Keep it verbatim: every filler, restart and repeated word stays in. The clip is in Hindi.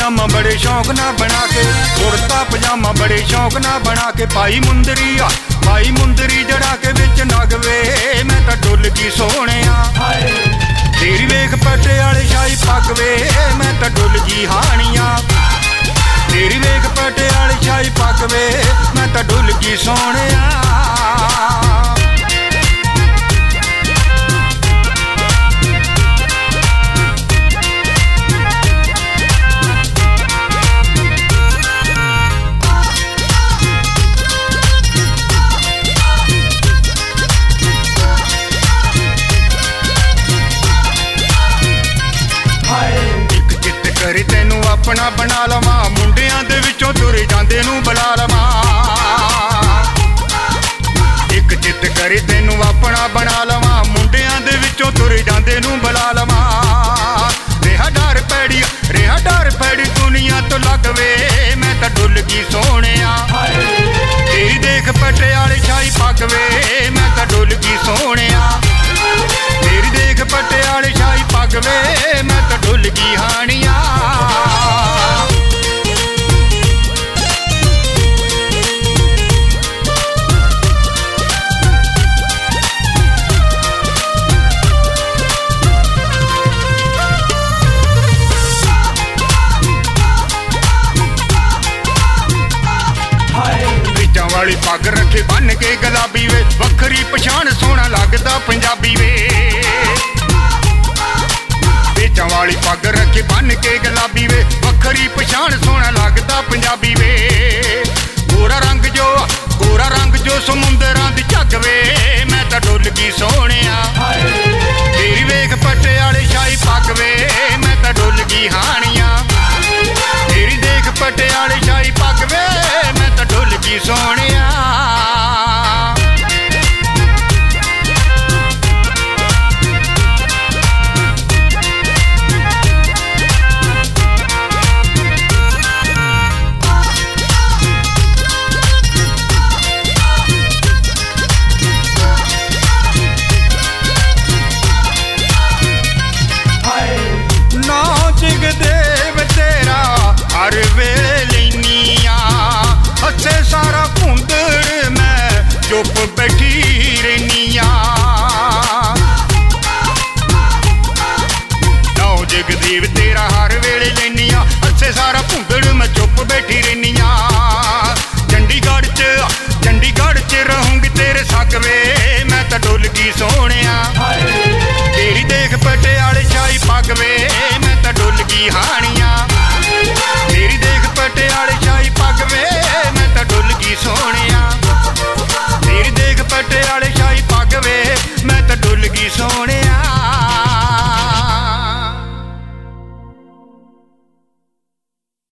पजामा बड़े शौक ना बना के, कुर्ता पजामा बड़े शौक ना बना के, पाई मुंदरी आ पाई मुंदरी जड़ा के विच नगवे मैं तां डुल गई सोहणिया। तेरी वेख पटियाले शाही पग वे मैं तां डुल गई हानिया। तेरी वेख पटियाले शाही पग वे मैं तां डुल गई सोहणिया। करे तेनू अपना बना लवा, मुंडियां दे विचों तुरे जांदे नू बुला लवा। एक चित करे तेनू अपना बना लवा, मुंडियां दे विचों तुरे जांदे नू बुला लवा। रेहा डर पैड़ी रेहा डर पैड़ी दुनिया तो लगवे मैं तां डुल गई सोहणिया। तेरी देख पटियाले शाही पग वे मैं तां डुल गई सोहणिया। तेरी देख पटियाले शाही पग वे मैं तां डुल गई हानिया। वाली पग रखे बन के गुलाबी वे, वखरी पछाण सोहना लगदा पंजाबी वे। बेचां वाली पग रखे बन के गुलाबी वे, वखरी पछाण सोहना लगदा पंजाबी वे। गोरा रंग जो गोरा रंग जो समुंदरां दी झग वे मैं तां डुल गई सो